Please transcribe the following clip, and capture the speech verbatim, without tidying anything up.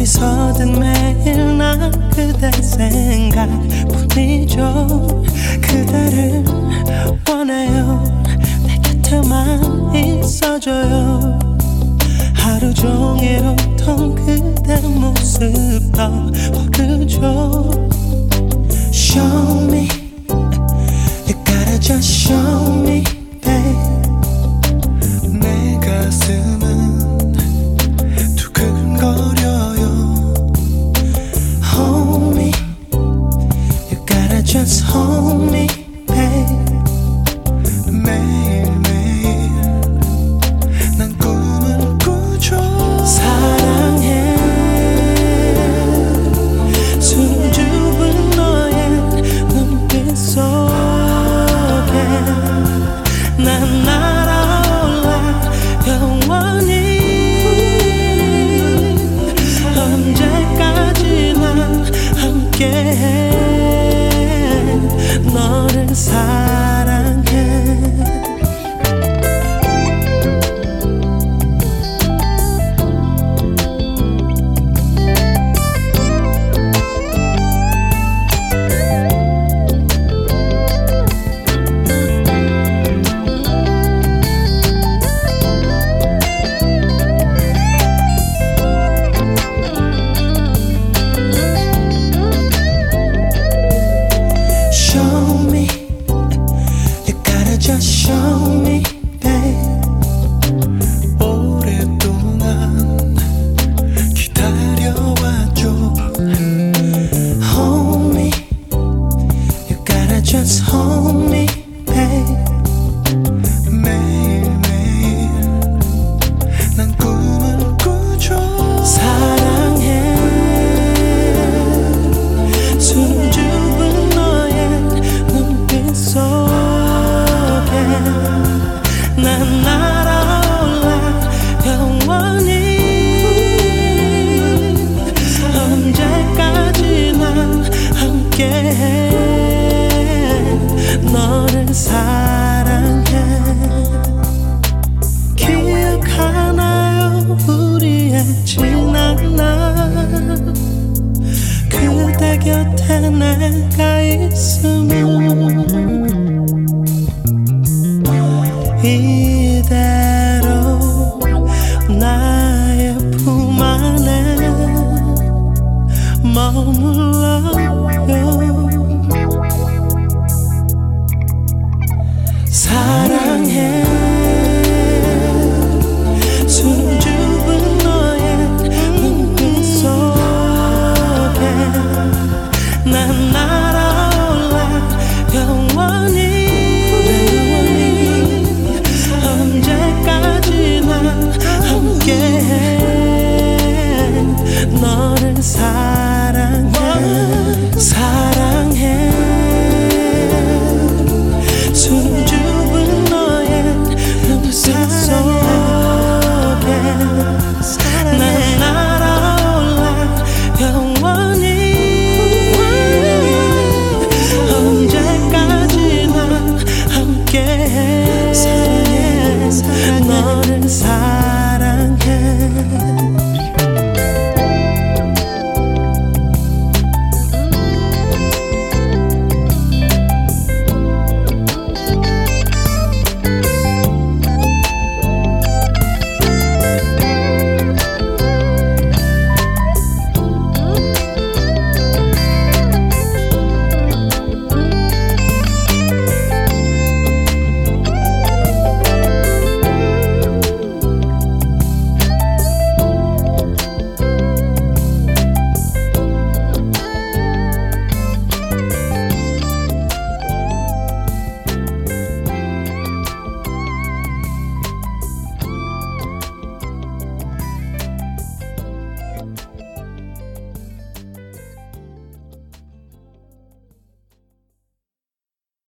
어디서든 매일 난 그대 생각뿐이죠. 그대를 원해요. 내 곁에만 있어줘요. 하루 종일 웃던 그대 모습 떠오르죠. Show me, you gotta just show me, babe. 내 가슴은 두근거려요. Hold me, you gotta just hold me, babe. 매일매일 난 꿈을 꾸죠. 사랑해. 수줍은 너의 눈빛 속에 난 날아올라 영원히. 언제까지나 함께해. 너를 사랑해. Just show me, babe. 오랫동안 기다려왔죠. Hold me, you gotta just hold me, babe. 매일매일 난 꿈을 꾸죠. 사랑해. 수줍은 너의 눈빛 속 난 날아올라 영원히. 언제까지나 함께해. 너를 사랑해. 기억하나요 우리의 지난 날. 그대 곁에 내가 있으면